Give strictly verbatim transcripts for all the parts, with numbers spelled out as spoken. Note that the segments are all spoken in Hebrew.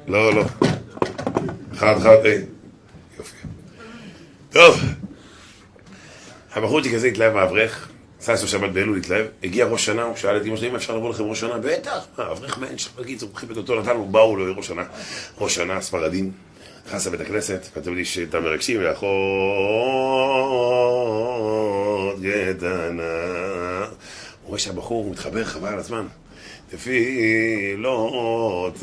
לא, לא. אחד, אחד, היי. יופי. טוב. הבחורצ'יק כזה התלהב מהאברך, עשה עשו שבת באלול התלהב, הגיע ראש שנה, הוא שאל את אמא שלי, אם אפשר לבוא לכם ראש שנה? בטח, האברך מעין שם, בגיד, הוא חיפת אותו, נתנו, באו לו ראש שנה. ראש שנה, ספרדים, נכנס לבית הכנסת, כתוב לי שאתה מרגשים, לאחות קטנה. הוא רואה שהבחור הוא מתחבר חבל על הזמן. תפילות,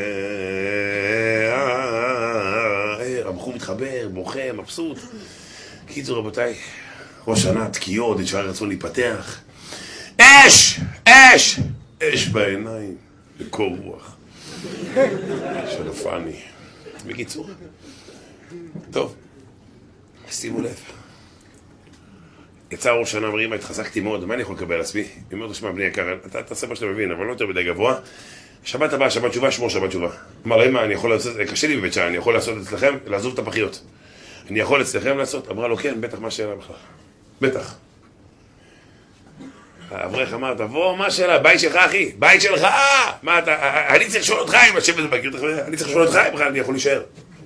הבחור מתחבר, בוכה, מבסוט. קיצור רבותיי, ראש שנה, תקיעות, את שער רצון להיפתח. אש! אש! אש בעיניים, בקור רוח. שלפני. בקיצור. טוב, שימו לב. יצא ראש שנה, אמרים, התחזקתי מאוד, מה אני יכול לקבל על עצמי? היא אומרת, תשמע, בני יקר, אתה תעשה מה שאתה מבין, אבל לא יותר מדי גבוה. שבת הבאה, שבת תשובה, שמור שבת תשובה. אמר לה, אמא, אני יכול לעשות, קשה לי בבית שעה, אני יכול לעשות אצלכם, לעזוב את הפחיות. אני יכול אצלכם לעשות? אמרה לו, כן, בטח, מה השאלה בכלל? בטח. האברך אמר, תבוא, מה השאלה? בית שלך, אחי, בית שלך! מה אתה, אני צריך לשאול אותך אם השם הזה מכיר אותך, אני צריך לשאול אותך אם בכלל אני יכול להישאר.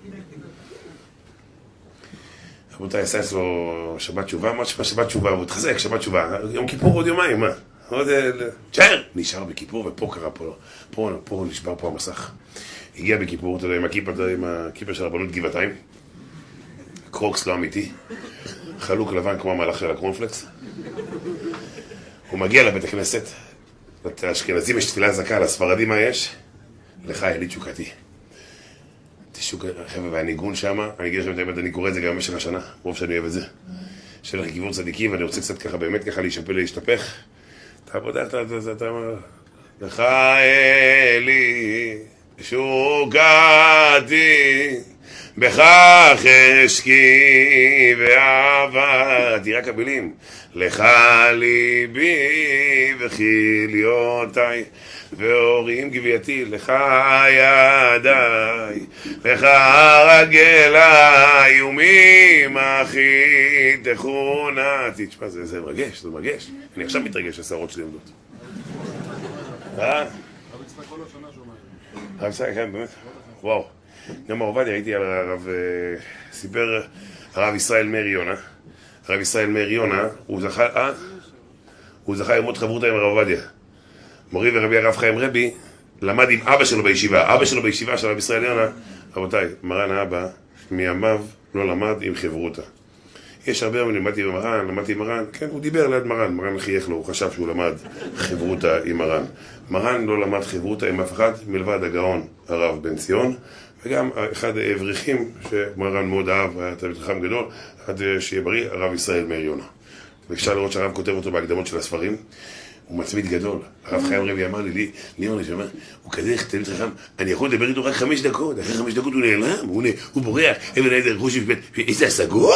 רבותיי, עשה אצלו שבת תשובה, אמרת שבת תשובה, הוא התחזק, שבת תשובה, יום כיפור עוד יומיים, מה? עוד... תשאר! נשאר בכיפור, ופה קרה פה, פה, פה נשבר פה המסך. הגיע בכיפור, אתה יודע, עם הכיפה, אתה יודע, עם הכיפה של הרבנות גבעתיים. קרוקס לא אמיתי, חלוק לבן כמו המהלך של הקורנפלקס. הוא מגיע לבית הכנסת, לאשכנזים יש תפילה זכה, לספרדים מה יש? לך אלי תשוקתי. תשוק, חבר'ה, והניגון שם, אני אגיד לכם את האמת, אני קורא את זה גם במשך השנה, רוב שאני אוהב את זה. של לכיוון צדיקים, ואני רוצה קצת ככה, באמת ככה להישפל, להשתפך. אתה פותח, אתה, אתה, אתה אומר, לך אלי תשוקתי, בכך אשקי ועבדתי, רק המילים. לך ליבי וכליותיי ואורים גבייתי, לך ידיי, לך רגליי וממחי תכונתי. תשמע, זה, זה מרגש, זה מרגש. אני עכשיו מתרגש, השערות שלי עומדות. אה? רב יצחק כל השנה שומע. רב יצחק, כן, באמת? וואו. גם הרב עובדיה, הייתי על הרב, סיפר הרב ישראל מאיר יונה. הרב ישראל מאיר יונה, הוא זכה, אה? הוא זכה ללמוד חברותא עם הרב עובדיה. מורי ורבי הרב חיים רבי למד עם אבא שלו בישיבה. אבא שלו בישיבה של הרב ישראל יונה, רבותיי, מרן האבא מימיו לא למד עם חברותא. יש הרבה, אני למדתי במרן, למדתי עם מרן, כן, הוא דיבר ליד מרן, מרן חייך לו, הוא חשב שהוא למד חברותא עם מרן. מרן לא למד חברותא עם אף אחד מלבד הגאון הרב בן ציון, וגם אחד האבריכים שמרן מאוד אהב, היה תלמיד חכם גדול, עד שיהיה בריא, הרב ישראל מאיר יונה. ואפשר לראות שהרב כותב אותו בהקדמות של הספרים, הוא מצמיד גדול. הרב חיים רבי אמר לי, לי, ליאון, שאומר, הוא כזה תלמיד חכם, אני יכול לדבר איתו רק חמש דקות, אחרי חמש דקות הוא נעלם, הוא, הוא בורח, אבן העדר, חושי בבית, איזה השגות!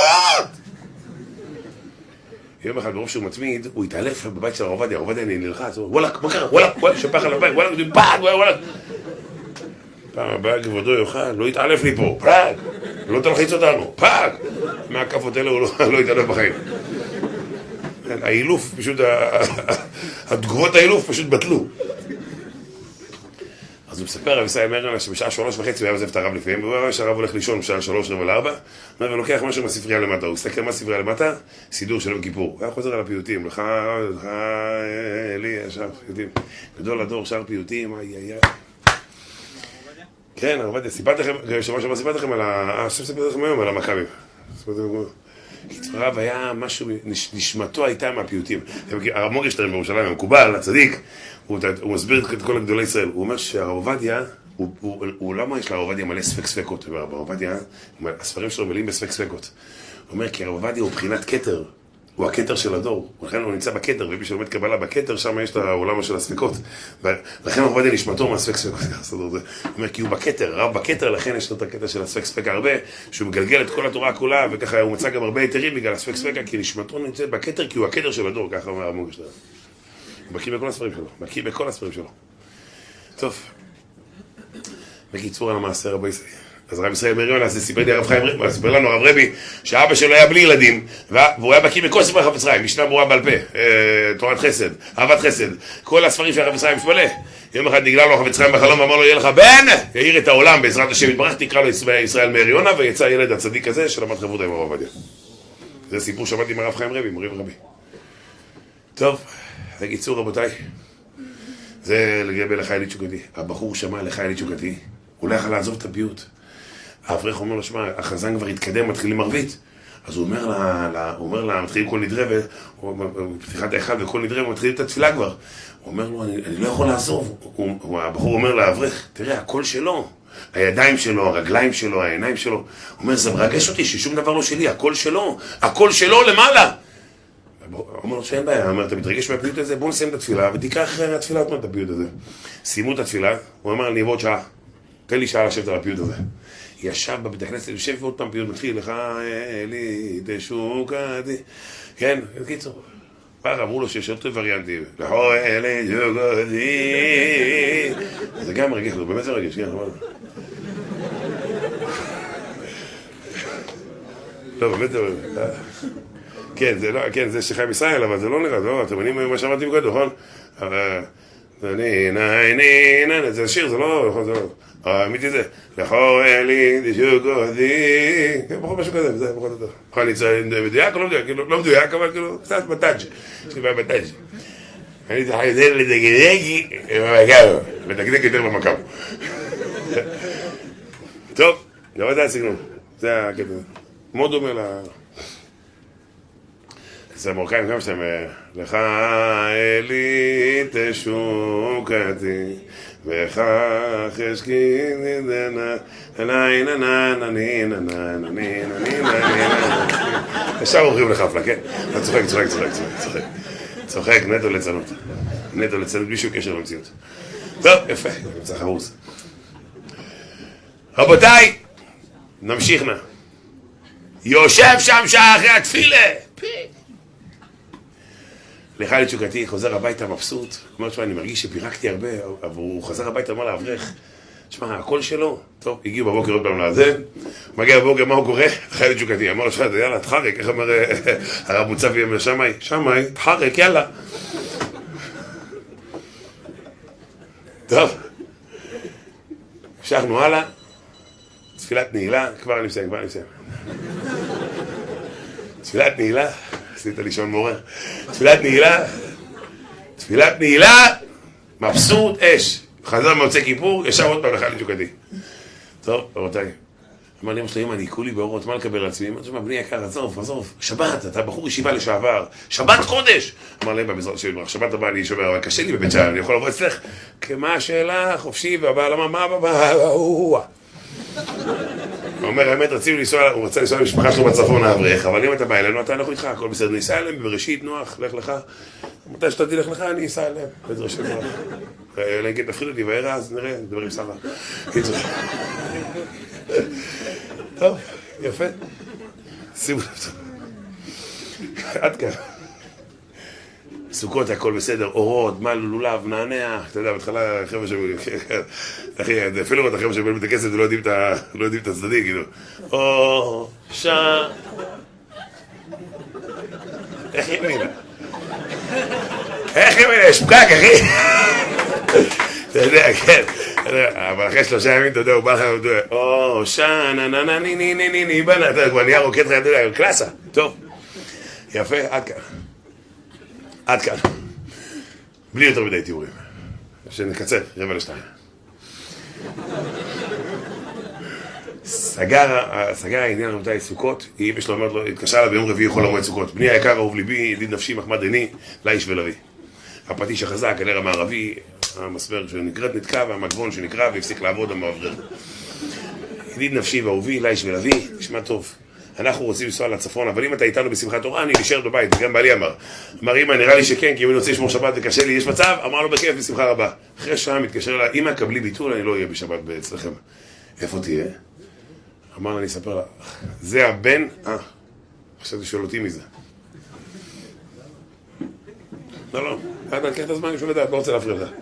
יום אחד ברוב שהוא מצמיד, הוא התעלף בבית של הרב עובדיה, הרב עובדיה נלחץ, וואלה, מה קרה? וואלה, וואלה, שפח על הבית, וואלה, פאק, וואלה. פעם הבאה כבודו יוכל, לא יתעלף לי פה, פאק, לא תלחיץ אותנו, פאק. מהכפות האלה הוא לא יתעלף בחיים. האילוף, פשוט, התגובות האילוף פשוט בטלו. אז הוא מספר, רב ישראל מאיר יונה, שבשעה שלוש וחצי הוא היה עוזב את הרב לפעמים, והוא אומר שהרב הולך לישון בשעה שלוש רבע לארבע, הוא לוקח משהו מהספרייה למטה, הוא מסתכל מהספרייה למטה, סידור של יום כיפור, הוא היה חוזר על הפיוטים, לך, לך, אלי, שר פיוטים, גדול הדור, שר פיוטים, איי איי איי. כן, הרב עובדיה, סיפרתי לכם, שבוע שבוע סיפרתי לכם על ה... עכשיו סיפרתי לכם היום על המכבים. הרב היה משהו, נשמתו הייתה מהפיוטים. הרב מורגנשטרן בירושלים, המקובל, הצדיק, הוא מסביר את כל הגדולי ישראל. הוא אומר שהרב עובדיה, הוא למה יש לרב עובדיה מלא ספק ספקות? הרב עובדיה, הספרים שלו מלאים בספק ספקות. הוא אומר כי הרב עובדיה הוא בחינת כתר. הוא הכתר של הדור, לכן הוא נמצא בכתר, ומי שלומד קבלה בכתר, שם יש את העולם של הספקות. ולכן הרב עובדיה נשמתו מהספק ספקות. הוא אומר, כי הוא בכתר, רב בכתר, לכן יש לו את הקטע של הספק ספק הרבה, שהוא מגלגל את כל התורה כולה, וככה הוא מצא גם הרבה היתרים בגלל הספק ספקה, כי נשמתו נמצאת בכתר, כי הוא הכתר של הדור, ככה אומר הרב מורגנשטרן. הוא בקיא בכל הספרים שלו, בקיא בכל הספרים שלו. טוב. בקיצור על המעשה רבי ישראל. אז הרב ישראל מאיר יונה, זה סיפר לי הרב חיים רבי, סיפר לנו הרב רבי, שאבא שלו היה בלי ילדים, והוא היה בקיא בכל ספרי חפץ חיים, משנה ברורה בעל פה, תורת חסד, אהבת חסד, כל הספרים של הרב ישראל משמלא. יום אחד נגלה לו חפץ חיים בחלום ואמר לו, יהיה לך בן, יאיר את העולם בעזרת השם יתברך, תקרא לו ישראל מאיר יונה, ויצא ילד הצדיק הזה שלמד חברותא עם הרב עובדיה. זה סיפור שמעתי עם הרב חיים רבי, עם ריב רבי. טוב, בקיצור רבותיי, זה לגבי לחיילי תשוקתי. הבחור שמע לחיילי תשוקתי, הוא לא יכל לעזוב את הפיוט. האברך אומר לו, שמע, החזן כבר התקדם, מתחילים ערבית. אז הוא אומר לה, הוא אומר לה, מתחילים כל נדרה, בפתיחת האחד וכל נדרה, מתחילים את התפילה כבר. הוא אומר לו, אני, אני לא יכול לעזוב. הוא, הבחור אומר לאברך, תראה, הקול שלו, הידיים שלו, הרגליים שלו, העיניים שלו. הוא אומר, זה מרגש אותי ששום דבר לא שלי, הקול שלו, הקול שלו למעלה. הוא אומר לו שאין בעיה, הוא אומר, אתה מתרגש מהפיוט הזה, בוא נסיים את התפילה, ותיקח התפילה עוד את הפיוט הזה. סיימו את התפילה, הוא אומר, אני אבוא עוד שעה, תן לי שעה לשבת על הפיוט הזה. ישב בבית הכנסת, יושב ועוד פעם פיוט מתחיל, לך אלי תשוקתי, כן, בקיצור. פעם אמרו לו שיש עוד וריאנטים, לך אלי תשוקתי, זה גם מרגש, זה באמת זה מרגש, כן, אמרנו. לא, באמת זה מרגש. כן, זה לא, כן, זה שחיים ישראל, אבל זה לא נראה, לא, אתם מבינים מה שאמרתי בגלל, נכון? זה שיר, זה לא, נכון, זה לא. האמיתי זה, לכו אלי תשוקתי, פחות משהו כזה, זה פחות אותו. יכול אני מדויק או לא מדויק? לא מדויק, אבל כאילו, קצת בטאג' יש לי בעיה בטאג' אני צריך יותר לדגדג במקם, לדגדג יותר במקם. טוב, לא זה הסגנון, זה הקטע, מאוד דומה ל... זה המורכאים כמה שאתם, לך אלי תשוקתי וכך השקיני דנה נאי נאי נאי נאי נאי נאי נאי ישר הולכים לחפלה, כן? אתה צוחק, צוחק, צוחק, צוחק צוחק, נטו לצנות נטו לצנות, בלי שום קשר למציאות. טוב, יפה, נמצא חרוס. רבותיי, נמשיך נא. יושב שם שעה אחרי התפילה לחיילי תשוקתי, חוזר הביתה מבסוט, אומר, תשמע, אני מרגיש שפירקתי הרבה, אבל הוא חוזר הביתה, אמר לאברך, תשמע, הקול שלו, טוב, הגיעו בבוקר עוד פעם לזה, מגיע בבוקר, מה הוא קורא? לחיילי תשוקתי, אמר לו, תשמע, יאללה, תחרק, איך אומר הרב מוצב יהיה שמי, שמי, תחרק, יאללה. טוב, המשכנו הלאה, תפילת נעילה, כבר אני מסיים, כבר אני מסיים. תפילת נעילה, עשית לישון מעורר. תפילת נעילה, תפילת נעילה, מבסוט, אש. חזר ממוצא כיפור, ישר עוד פעם לחיילי תשוקתי. טוב, רבותיי. אמר לי, אמא שלי, אמא, אני כולי באורות, מה לקבל על עצמי? אמרתי, בני יקר, עזוב, עזוב, שבת, אתה בחור ישיבה לשעבר, שבת קודש! אמר לי, בעזרת השם, שבת הבאה אני שומר, אבל קשה לי בבית שם, אני יכול לבוא אצלך? כמה השאלה, חופשי, והבעל אמר, מה, מה, מה, הוא אומר, האמת, רצינו לנסוע, הוא רצה לנסוע למשפחה שלו בצפון האברך, אבל אם אתה בא אלינו, אתה אנחנו איתך, הכל בסדר, ניסע אליהם, בראשית, נוח, לך לך. מתי שאתה תלך לך, אני אסע אליהם, בעזרת השם. אלא אם כן תפחיד אותי, והערה, אז נראה, נדבר עם שרה. טוב, יפה. שימו לב טוב. עד כאן. סוכות הכל בסדר, אורות, מל, לולב, נענע, אתה יודע, בהתחלה החבר'ה שבאים, אחי, אפילו את החבר'ה שבאים את הכסף ולא יודעים את הצדדים, כאילו. או, שע... איך ימינה? איך ימינה? יש פקק, אחי? אתה יודע, כן. אבל אחרי שלושה ימים, אתה יודע, הוא בא לך, אתה יודע, או, שע, נה, נה, נה, ני, ני, ני, ני, ני, בנה, אתה יודע, כבר נהיה רוקד לך, אתה יודע, קלאסה. טוב. יפה, עד כאן. עד כאן. בלי יותר מדי תיאורים. שנקצר, רבע לשתיים. סגר, סגר העניין רבותיי סוכות, אמא שלו אומרת לו, התקשר לה ביום רביעי יכול למועד סוכות. בני היקר, אהוב ליבי, ידיד נפשי, מחמד עיני, לאיש ולוי. הפטיש החזק, הנר המערבי, המסמר שנקראת נתקע, והמגבון שנקרא והפסיק לעבוד המעברר. ידיד נפשי ואהובי, לאיש ולוי, נשמע טוב. אנחנו רוצים לנסוע לצפון, אבל אם אתה איתנו בשמחת תורה, אני נשאר בבית, וגם בעלי אמר. אמר, אמא, נראה לי שכן, כי אם אני רוצה לשמור שבת וקשה לי, יש מצב? אמר לו, בכיף, בשמחה רבה. אחרי שעה מתקשר לה, אמא, קבלי ביטול, אני לא אהיה בשבת אצלכם. איפה תהיה? אמר לה, אני אספר לה, זה הבן, אה, עכשיו אתה שואל אותי מזה. לא, לא, אתה לקח את הזמן, שואל לדעת, לא רוצה להפריע לך.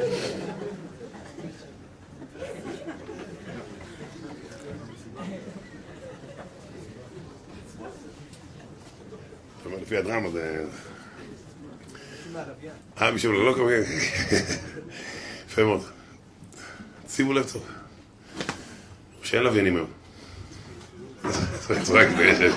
לפי הדרמה זה... אה, משום לא, לא קוראים... יפה מאוד. שימו לב טוב. שאין לוויינים היום. צורק,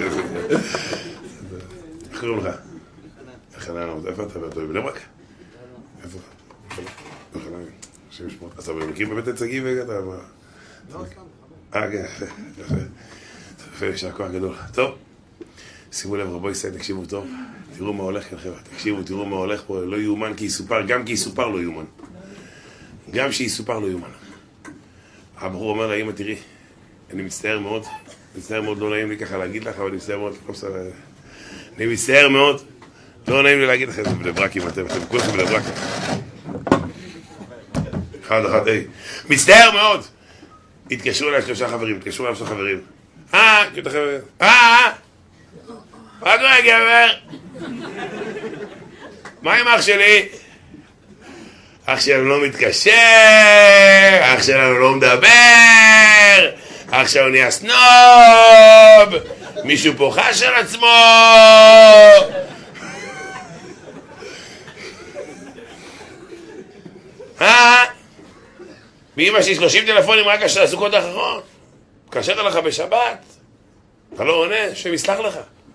איך קוראים לך? איך אני אמרת? איפה אתה? אתה בבני ברק? איפה? איך אני? שם משמעות. אז אתה מכיר בבית הצגי ואתה... לא, סתם. אה, כן, יפה. יפה, יש לה כוח גדול. טוב. שימו לב, רבו ישראל, תקשיבו טוב. תראו מה הולך כאן, חבר'ה. תקשיבו, תראו מה הולך פה. לא יאומן כי יסופר, גם כי יסופר לא יאומן. גם שיסופר לא יאומן. הבחור אומר לה, אמא, תראי, אני מצטער מאוד. מצטער מאוד, לא נעים לי ככה להגיד לך, אבל אני מצטער מאוד. אני מצטער מאוד. לא נעים לי להגיד לך, זה בני ברקים, אתם, אתם כולכם בני ברקים. אחד, אחד, היי. מצטער מאוד. התקשרו אליי שלושה חברים, התקשרו אליי שלושה חברים. אה, כאילו אתה חברים. אה, מה קורה גבר? מה עם אח שלי? אח שלנו לא מתקשר, אח שלנו לא מדבר, אח שלנו נהיה סנוב, מישהו פה חש על עצמו. אה? ואמא שלי שלושים טלפונים רק של הסוכות האחרון. קשרת לך בשבת, אתה לא עונה, שמסלח לך.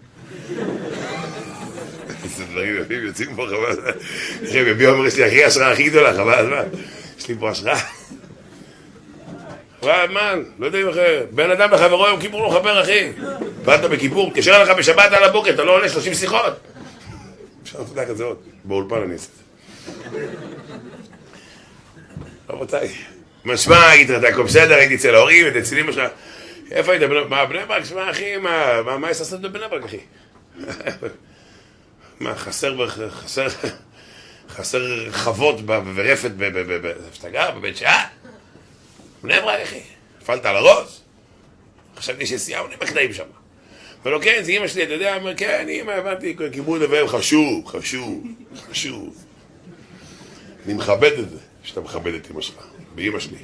איזה דברים יפים יוצאים פה חבל. אחי, בבי אומר, יש לי הכי השראה הכי גדולה, חבל הזמן. יש לי פה השראה. חבל הזמן, לא יודע אם אחר. בן אדם בחברו יום כיפור לא חבר, אחי. באת בכיפור, תקשר לך בשבת על הבוקר, אתה לא עונה שלושים שיחות. אפשר לפתח את זה עוד. באולפן אני אעשה את זה. רבותיי, משמע, היית אתה הכל בסדר, הייתי אצל ההורים, הייתי אצל אמא שלך. איפה היית? מה, בני ברק? שמע, אחי, מה, מה יש לעשות בבני ברק, אחי? מה, חסר, חסר, חסר חוות ורפת בהפתגה, בבית שעה? בני ברק, אחי. נפלת על הראש? חשבתי שסיימנו עם הקטעים שם. ולא, כן, זה אמא שלי, אתה יודע, אומר, כן, אמא, הבנתי, כיבוד אביהם, חשוב, חשוב, חשוב. אני מכבד את זה, שאתה מכבד את אמא שלך, באמא שלי.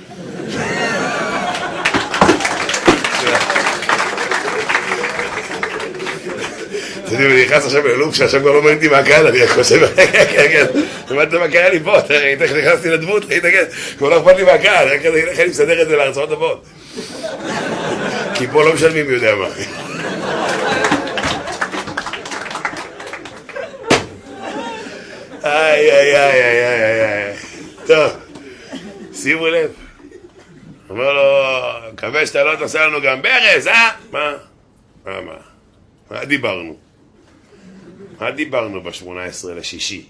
אתה יודע, אני נכנס עכשיו ללוק שעכשיו כבר לא מראים מה קרה, אני חושב, כן, כן, אמרת מה קרה לי פה, ראית איך נכנסתי לדמות, ראית, כן, כבר לא אכפת לי מה קרה, רק איך אני מסדר את זה להרצאות הבאות. כי פה לא משלמים מי יודע מה. איי, איי, איי, איי, איי, איי. טוב, שימו לב. אומר לו, מקווה שאתה לא תעשה לנו גם ברז, אה? מה? מה, מה? מה דיברנו? מה דיברנו ב-שמונה עשרה לשישי?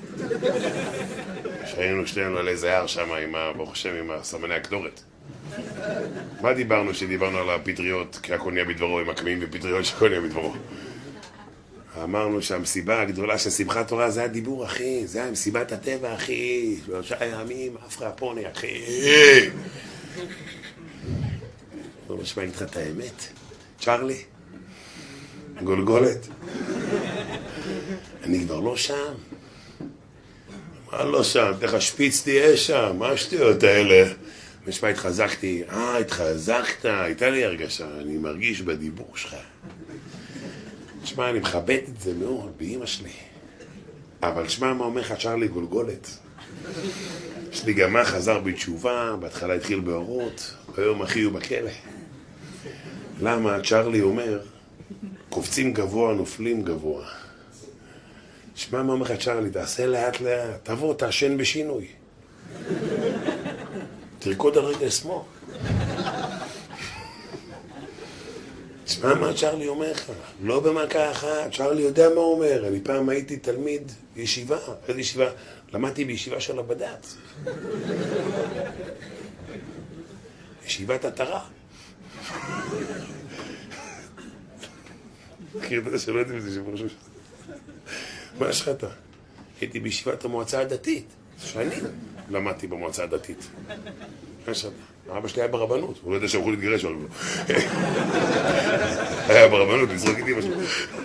שהיינו שתינו על איזה הר שם עם, ברוך השם, עם הסמני הקטורת. מה דיברנו שדיברנו על הפטריות, כי הכל נהיה בדברו, עם הקמאים ופטריות שהכל נהיה בדברו? אמרנו שהמסיבה הגדולה של שמחת תורה זה הדיבור, אחי. זה המסיבת הטבע, אחי. שלושה ימים, אפרה פוני, אחי. לא משמע איתך את האמת. צ'רלי, גולגולת. אני כבר לא שם. מה לא שם? תכף שפיץ תהיה שם. מה השטויות האלה? משמע התחזקתי. אה, התחזקת. הייתה לי הרגשה. אני מרגיש בדיבור שלך. תשמע, אני מכבד את זה מאוד, באמא שלי. אבל תשמע מה אומר לך צ'רלי גולגולת. יש לי גם מה חזר בתשובה, בהתחלה התחיל באורות, היום אחי הוא בכלא. למה? צ'רלי אומר, קופצים גבוה, נופלים גבוה. תשמע מה אומר לך צ'רלי, תעשה לאט לאט, תבוא, תעשן בשינוי. תרקוד על רגל שמאל. תשמע מה צ'רלי אומר לך, לא במכה אחת, צ'רלי יודע מה הוא אומר. אני פעם הייתי תלמיד בישיבה, איזה ישיבה? למדתי בישיבה של הבד"ץ. ישיבת התרה. מכיר את זה שלא הייתי בזה שפרשו שזה. מה יש לך אתה? הייתי בישיבת המועצה הדתית, שנים למדתי במועצה הדתית. מה יש לך אתה? אבא שלי היה ברבנות, הוא לא יודע שהלכו להתגרש עליו. היה ברבנות, לזרוק איתי משהו.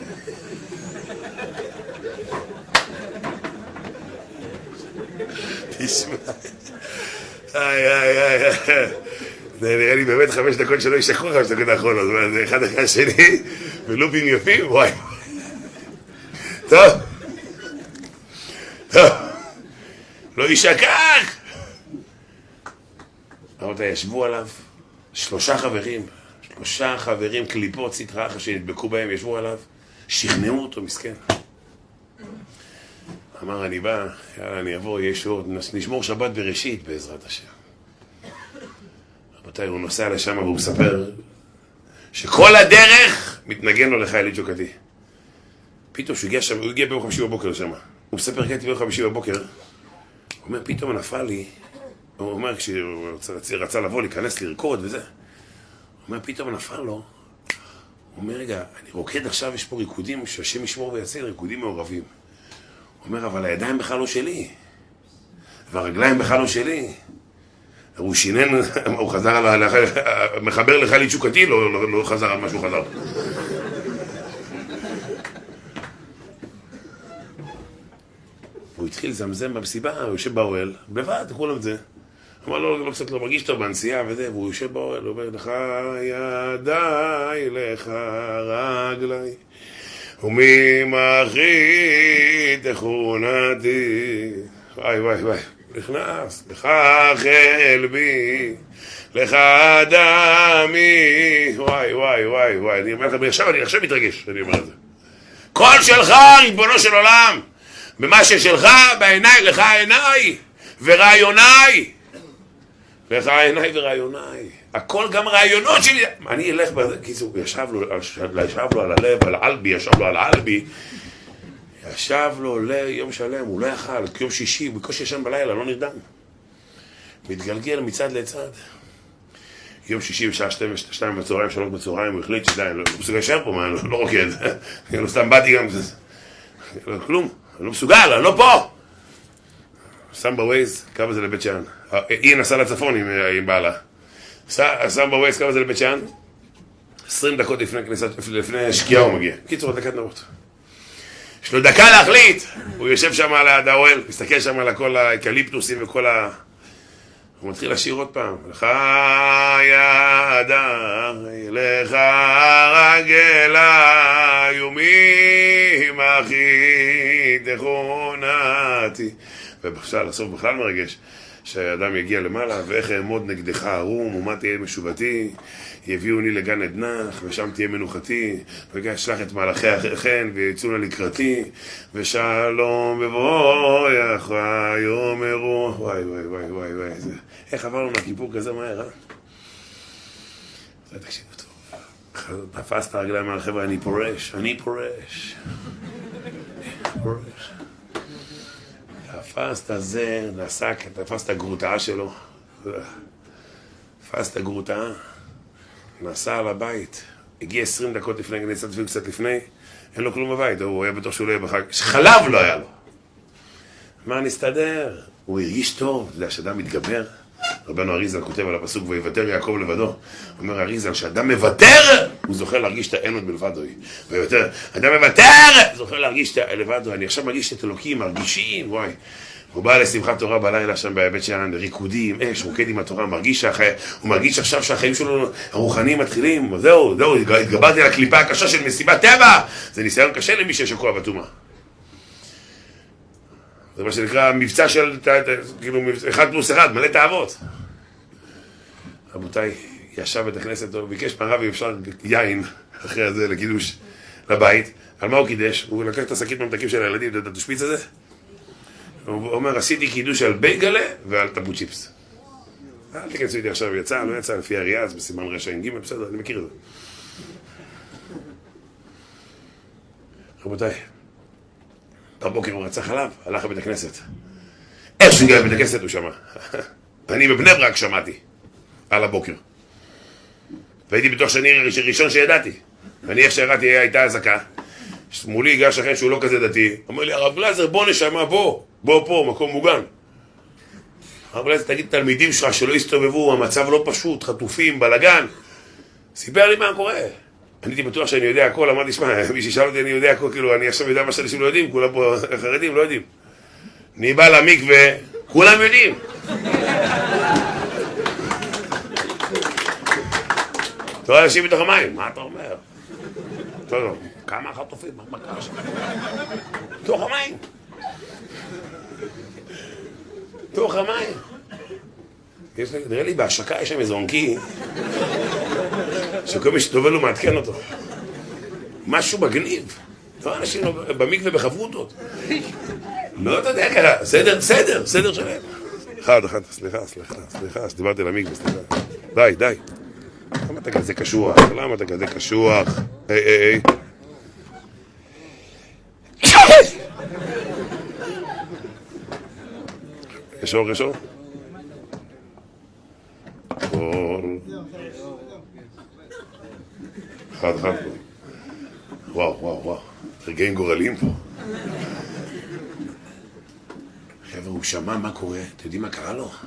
תשמע. איי, איי, איי. זה נראה לי באמת חמש דקות שלא ישכחו חמש דקות האחרונות. זה אחד אחד שני, ולופים יפים, וואי. טוב. טוב. לא ישכח. רבותיי, ישבו עליו שלושה חברים, שלושה חברים, קליפות סטרא אחרא שנדבקו בהם, ישבו עליו, שכנעו אותו, מסכן. אמר, אני בא, יאללה, אני אבוא, יש עוד, נשמור שבת בראשית בעזרת השם. רבותיי, הוא נוסע לשם והוא מספר שכל הדרך מתנגן לו לחייל תשוקתי. פתאום שהוא הגיע שם, הוא הגיע ביום חמישי בבוקר לשם. הוא מספר, הגעתי ביום חמישי בבוקר, הוא אומר, פתאום נפל לי, הוא אומר, כשהוא רצה לבוא, להיכנס, לרקוד וזה, הוא אומר, פתאום נפל לו, הוא אומר, רגע, אני רוקד עכשיו, יש פה ריקודים, שהשם ישמור ויציל, ריקודים מעורבים. הוא אומר, אבל הידיים בכלל לא שלי, והרגליים בכלל לא שלי. הוא שינן, הוא חזר על המחבר לחייל תשוקתי, לא, לא, לא חזר על מה שהוא חזר. הוא התחיל לזמזם במסיבה, הוא יושב באוהל, בלבד, כולם את זה. אמר לו, לא קצת לא מרגיש טוב בנסיעה וזה, והוא יושב באוהל, הוא אומר, לך ידיי, לך רגליי, וממחי תכונתי. וואי וואי וואי, נכנס, לך חלבי, לך דמי, וואי וואי וואי וואי, אני אומר לך, עכשיו אני עכשיו מתרגש, אני אומר את זה. קול שלך, ריבונו של עולם, במה ששלך, בעיניי, לך עיניי ורעיוניי. לך עיניי ורעיוניי. הכל גם רעיונות שלי. אני אלך בזה, כי הוא ישב לו, ישב לו על הלב, על אלבי, ישב לו על אלבי. ישב לו ליום שלם, הוא לא יכל, יום שישי, בקושי ישן בלילה, לא נרדם. מתגלגל מצד לצד. יום שישי בשעה שתיים בצהריים, שלוש בצהריים, הוא החליט שדי, אני לא מסוגל להישאר פה, מה, אני לא רוקד. אני לא סתם באתי גם, כלום. אני לא מסוגל, אני לא פה! שם בווייז, כמה זה לבית שאן. היא נסעה לצפון עם, עם בעלה. שם בווייז, כמה זה לבית שאן. עשרים דקות לפני כניסת, לפני שקיעה הוא מגיע. קיצור, דקת נרות. יש לו דקה להחליט. הוא יושב שם על האוהל, מסתכל שם על כל האקליפטוסים וכל ה... הוא מתחיל לשיר עוד פעם. לך ידיי, לך רגליי, וממחי תכונתי. ובכלל, לסוף בכלל מרגש, שהאדם יגיע למעלה, ואיך אעמוד נגדך ערום, ומה תהיה משובתי, יביאוני לגן עדנך, ושם תהיה מנוחתי, ואשלח את מלאכי החן, ויצאו לקראתי, ושלום בבואך, ויאמרו, וואי וואי וואי וואי וואי, איך עברנו מהכיפור כזה מהר, אה? זה תקשיבו טוב. תפס את הרגליים על חבר'ה, אני פורש, אני פורש. פורש. תפס את הזר, נסק, תפס את הגרוטה שלו. תפס את הגרוטה, נסע על הבית. הגיע עשרים דקות לפני, נסע תפיל קצת לפני, אין לו כלום בבית, הוא היה בטוח שהוא לא יהיה בחג. חלב לא היה לו. מה נסתדר? הוא הרגיש טוב, זה שאדם מתגבר. רבנו אריזל כותב על הפסוק, ויוותר יעקב לבדו. הוא אומר אריזל, שאדם מוותר, הוא זוכה להרגיש את הענות בלבדו. ויותר, אדם מוותר, זוכה להרגיש את לבדו. אני עכשיו מרגיש את אלוקים, מרגישים, וואי. הוא בא לשמחת תורה בלילה שם בבית שלנו, ריקודים, אש, רוקד עם התורה, מרגיש שהחיים, הוא מרגיש עכשיו שהחיים שלו הרוחניים מתחילים, זהו, זהו, התגברתי על הקליפה הקשה של מסיבת טבע, זה ניסיון קשה למי ששקוע בטומאה. זה מה שנקרא מבצע של, כאילו, אחד פלוס אחד, מלא תאוות. רבותיי, ישב בית הכנסת, הוא ביקש מהרב אם אפשר יין, אחרי זה לקידוש לבית. על מה הוא קידש? הוא לקח את השקית ממתקים של הילדים, אתה תשפיץ את זה? הוא אומר, עשיתי קידוש על בייגלה ועל טבו צ'יפס. אל תכנסו איתי עכשיו, יצא, לא יצא, לפי הריאז, בסימן רשעים ג', בסדר, אני מכיר את זה. רבותיי, בבוקר הוא רצה חלב, הלך לבית הכנסת. איך שהוא הגיע לבית הכנסת הוא שמע. אני בבני ברק שמעתי, על הבוקר. והייתי בתוך שאני ראשון שידעתי. ואני איך שהראיתי הייתה הזקה. מולי הגע שכן שהוא לא כזה דתי. אומר לי, הרב גלזר, בוא נשמע, בוא. בוא פה, מקום מוגן. הרב גלזר, תגיד תלמידים שלך שלא הסתובבו, המצב לא פשוט, חטופים, בלגן. סיפר לי מה קורה. אני הייתי בטוח שאני יודע הכל, אמרתי, שמע, מי ששאל אותי אני יודע הכל, כאילו, אני עכשיו יודע מה שאנשים לא יודעים, כולם פה חרדים לא יודעים. אני בא למקווה, כולם יודעים. אתה רואה אנשים בתוך המים, מה אתה אומר? טוב, טוב, כמה חטופים, מה קרה שם? בתוך המים. בתוך המים. נראה לי בהשקה יש שם איזה עונקי, שכל מי שטובל הוא מעדכן אותו. משהו מגניב. לא אנשים במקווה בחברותות. לא, אתה יודע ככה, סדר, סדר, סדר שלהם. אחד, אחד, סליחה, סליחה, סליחה, שדיברתי על המקווה, סליחה. די, די. למה אתה כזה קשוח? למה אתה כזה קשוח? היי, היי, היי. ישור, ישור. כל... אחד, אחד. וואו, וואו, וואו. רגעים גורליים פה. חבר'ה, הוא שמע מה קורה. אתם יודעים מה קרה לו?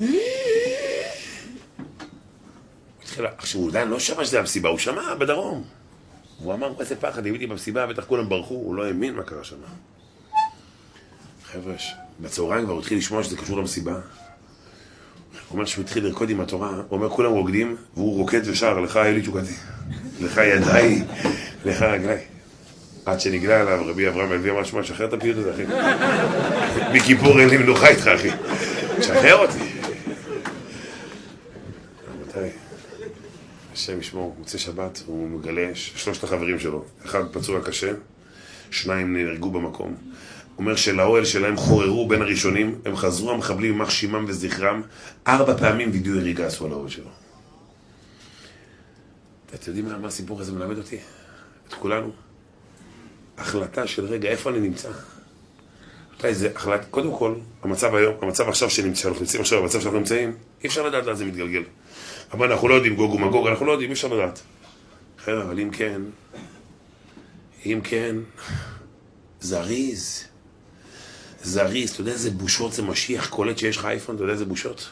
עכשיו, הוא עדיין לא שמע שזה המסיבה, הוא שמע בדרום. הוא אמר, איזה פחד, הייתי במסיבה, בטח כולם ברחו, הוא לא האמין מה קרה שם. חבר'ה, בצהריים כבר הוא התחיל לשמוע שזה קשור למסיבה. הוא אומר שהוא התחיל לרקוד עם התורה, הוא אומר, כולם רוקדים, והוא רוקד ושר, לך אלי תשוקתי, לך ידיי, לך רגליי. עד שנגלה עליו, רבי אברהם אלוי אמר, שמע, שחרר את הפיוט הזה, אחי. בכיפור אין לי מנוחה איתך, אחי. שחרר אותי. רבותיי, השם ישמור, מוצא שבת, הוא מגלה שלושת החברים שלו. אחד פצוע קשה, שניים נהרגו במקום. אומר שלאוהל שלהם חוררו בין הראשונים, הם חזרו המחבלים ממח שימם וזכרם, ארבע פעמים וידאו הריגה עשו על האוהל שלו. אתם יודעים מה, מה הסיפור הזה מלמד אותי? את כולנו? החלטה של רגע, איפה אני נמצא? זה החלט, קודם כל, המצב היום, המצב עכשיו שנמצא, שאנחנו נמצאים עכשיו, המצב שאנחנו נמצאים, אי אפשר לדעת לאן זה מתגלגל. אבל אנחנו לא יודעים גוג ומגוג, אנחנו לא יודעים, אי אפשר לדעת. חבר'ה, אבל אם כן, אם כן, זריז, זריז, אתה יודע איזה בושות זה משיח, קולט שיש לך אייפון, אתה יודע איזה בושות?